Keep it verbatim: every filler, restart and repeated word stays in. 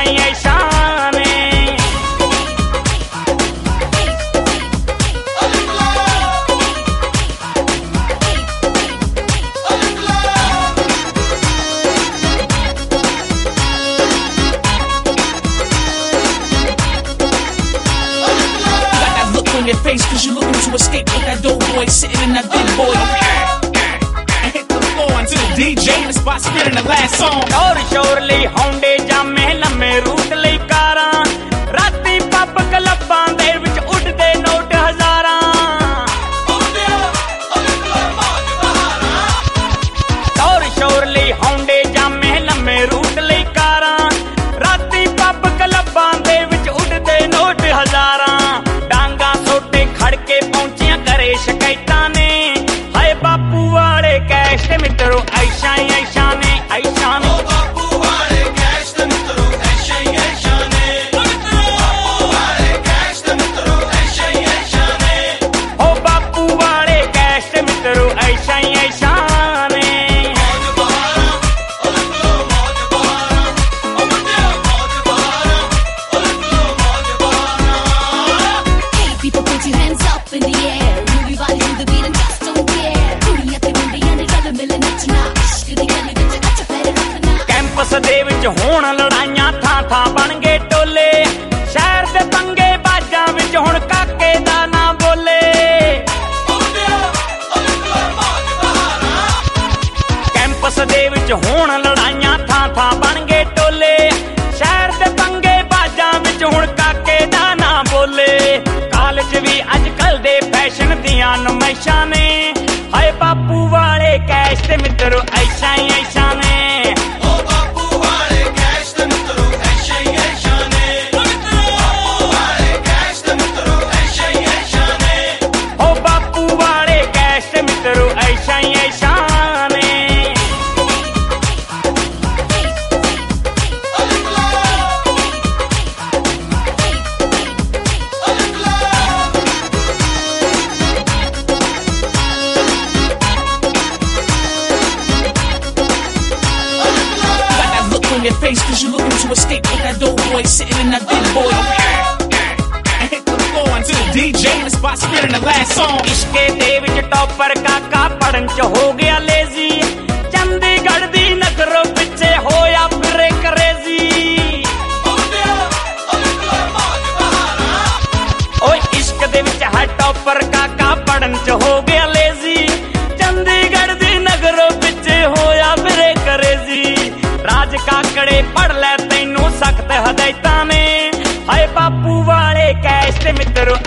ਹੀ ਐਸ਼ਾਂ ਨੇ। On your face cause you're looking to escape with that dope boy sitting in that big boy. And hit the floor until the D J in the spot spinning the last song. ਸ਼ੋਰ ਸ਼ੋਰ ਲਈ ਹੌਂਡੇ ਜਾਮੇ ਲੰਮੇ route ਲਈ ਕਾਰਾਂ ਰਾਤੀ pub ਕਲੱਬਾਂ ਦੇ ਵਿੱਚ ਉੱਡਦੇ note ਹਜ਼ਾਰਾਂ। ਸ਼ੋਰ ਸ਼ੋਰ ਲਈ ਹੌਂਡੇ ਜਾਮੇ ਲੰਮੇ ਰੂਟ ਲਈ ਕਾਰਾਂ ਰਾਤੀ ਪੱਬ ਕਲੱਬਾਂ ਦੇ ਵਿੱਚ ਉੱਡਦੇ ਨੋਟ ਹਜ਼ਾਰਾਂ। ਕੇ ਪਹੁੰਚੀਆਂ ਘਰੇ ਸ਼ਿਕਾਇਤਾਂ ਨੇ ਹਾਏ ਬਾਪੂ ਵਾਲੇ ਕੈਸ਼ ਤੇ ਮਿੱਤਰੋ ਐਸ਼ਾਂ ਹੀ ਐਸ਼ਾਂ ਨੇ ਐਸ਼ਾਂ ਨੇ। ਬਾਪੂ ਵਾਲੇ ਕੈਸ਼ ਤੇ ਮਿੱਤਰੋ ਐਸ਼ਾਂ ਹੀ ਐਸ਼ਾਂ ਨੇ। ਬਾਪੂ ਵਾਲੇ ਕੈਸ਼ ਤੇ ਮਿੱਤਰੋ ਐਸ਼ਾਂ ਹੀ ਐਸ਼ਾਂ ਨੇ। ਓ ਬਾਪੂ ਵਾਲੇ ਕੈਸ਼ ਤੇ ਮਿੱਤਰੋ ਐਸ਼ਾਂ ਹੀ ਐਸ਼ਾਂ ਨੇ। ਮੌਜ ਬਹਾਰਾਂ ਉਲਟ ਲੋ ਮੌਜ ਬਹਾਰਾਂ ਓ ਮੁੰਡਿਓ ਮੌਜ ਬਹਾਰਾਂ ਉਲਟ ਲੋ ਮੌਜ ਬਹਾਰਾਂ। Hey people put your hands up in the air, everybody to the beat and just don't care. ਕੁੜੀਆਂ ਤੇ ਮੁੰਡਿਆਂ ਨੇ ਰਲ ਮਿਲ ਨੱਚਣਾ ਇਸ਼ਕ ਦੀ ਗਲੀ ਵਿੱਚ ਨੱਚ ਪੈਰ ਰੱਖਣਾ। ਕੈਂਪਸ ਦੇ ਵਿੱਚ ਹੋਣ ਲੜਾਈਆਂ ਥਾਂ ਥਾਂ ਬਣ ਗਏ ਟੋਲੇ ਸ਼ਹਿਰ ਦੇ ਪੰਗੇ ਬਾਜਾਂ ਵਿੱਚ ਹੁਣ ਕਾਕੇ ਦਾ ਨਾ ਬੋਲੇ। ਕੈਂਪਸ ਦੇ ਵਿੱਚ ਹੋਣ ਲੜਾਈਆਂ ਥਾਂ ਥਾਂ ਬਣ ਗਏ ਟੋਲੇ ਸ਼ਹਿਰ ਦੇ ਪੰਗੇ ਬਾਜਾਂ ਵਿੱਚ ਹੁਣ ਕਾਕੇ ਦਾ ਨਾ ਬੋਲੇ। ਕਾਲਜ ਵੀ ਅੱਜ ਕੱਲ ਦੇ ਫੈਸ਼ਨ ਦੀਆਂ ਨੁਮਾਇਸ਼ਾਂ ਨੇ ਹਾਏ ਬਾਪੂ ਵਾਲੇ ਕੈਸ਼ ਤੇ ਮਿੱਤਰੋ ਐਸ਼ਾਂ ਹੀ ਐਸ਼ਾਂ ਨੇ। ਓ ਬਾਪੂ ਵਾਲੇ ਕੈਸ਼ ਤੇ ਮਿੱਤਰੋ ਐਸ਼ਾਂ ਹੀ ਐਸ਼ਾਂ ਨੇ। ਬਾਪੂ ਵਾਲੇ ਕੈਸ਼ ਤੇ ਮਿੱਤਰੋ ਐਸ਼ਾਂ ਹੀ ਐਸ਼ਾਂ ਨੇ। ਓ ਬਾਪੂ ਵਾਲੇ ਕੈਸ਼ ਤੇ ਮਿੱਤਰੋ ਐਸ਼ਾਂ ਹੀ ਐਸ਼ਾਂ ਨੇ। On your face cause you're looking to escape with that dope boy sitting in that big boy. And hit the floor until the D J in the spot spinning the last song. ਇਸ਼ਕੇ ਦੇ ਵਿੱਚ topper ਕਾਕਾ ਪੜਨ ਚ ਹੋ ਗਿਆ lazy Chandigarh ਦੀ ਨਗਰੋਂ ਪਿੱਛੇ ਹੋਇਆ ਫਿਰੇ ਕਰੇਜ਼ੀ। ਓਏ ਇਸ਼ਕ ਦੇ ਵਿੱਚ ਹੈ ਟੌਪਰ ਕਾਕਾ ਪੜਨ ਚ ਹੋ ਗਿਆ ਲੇਜ਼ੀ ਚੰਡੀਗੜ੍ਹ ਦੀ ਨਗਰੋਂ ਪਿੱਛੇ ਹੋਇਆ ਫਿਰੇ ਕਰੇਜ਼ੀ। ਰਾਜ ਕਾਕੜੇ ਪੜ ਲੈ ਤੈਨੂੰ ਸਖਤ ਹਦਾਇਤਾਂ ਨੇ ਹਾਏ ਬਾਪੂ ਵਾਲੇ ਕੈਸ਼ ਤੇ ਮਿੱਤਰੋ